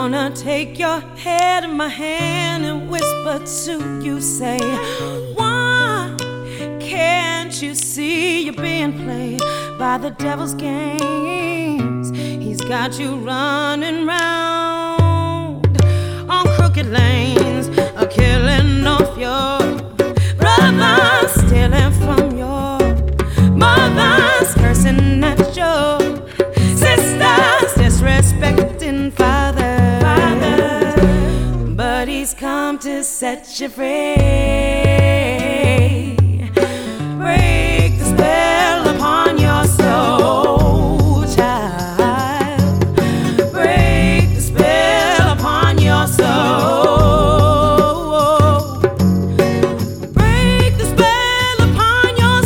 wanna take your head in my hand and whisper to you, say, why can't you see you're being played by the devil's games? He's got you running round on crooked lanes, killing off your brothers, stealing from your mothers, cursing at your sisters, disrespecting fathers. But he's come to set you free. Break the spell upon your soul, child. Break the spell upon your soul. Break the spell upon your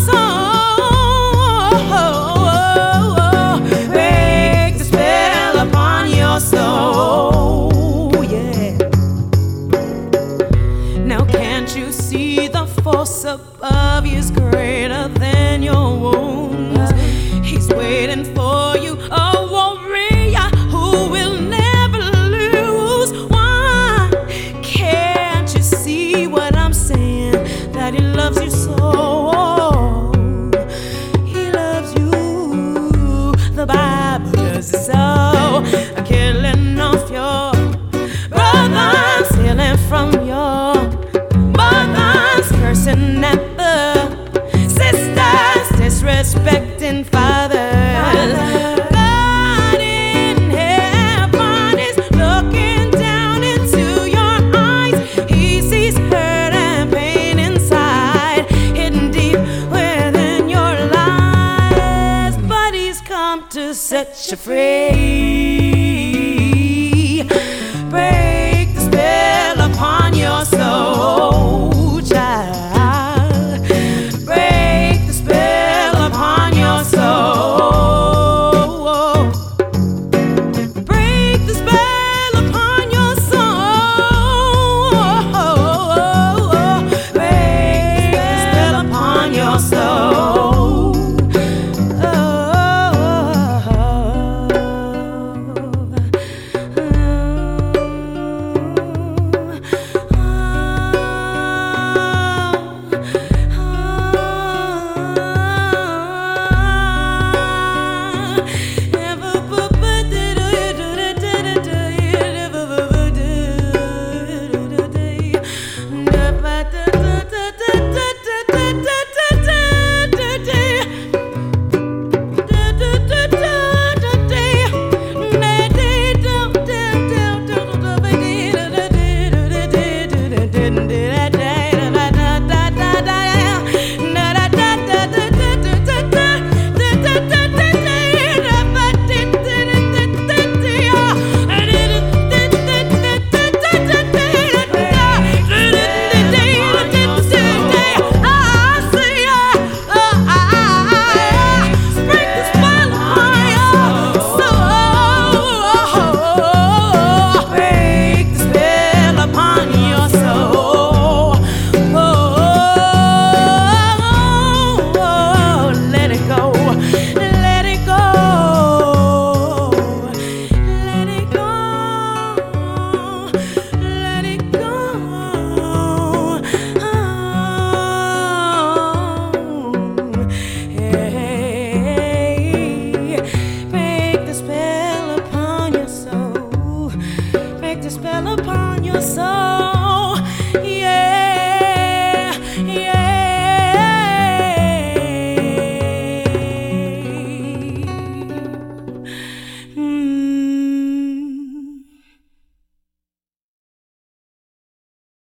soul. Break the spell upon your soul, yeah. Now can't you see the force above you is greater than your wounds? He's waiting for you, a warrior who will never lose. Why can't you see what I'm saying? That he loves you so. He loves you. The Bible does it so. Killing off your brothers, stealing from your mothers, cursing at the sisters, disrespecting fathers. God in heaven is looking down into your eyes. He sees hurt and pain inside, hidden deep within your lies. But he's come to set you free. Break the spell upon your soul, child. Break the spell upon your soul. Break the spell upon your soul. Break the spell upon your soul. Break the spell upon your soul.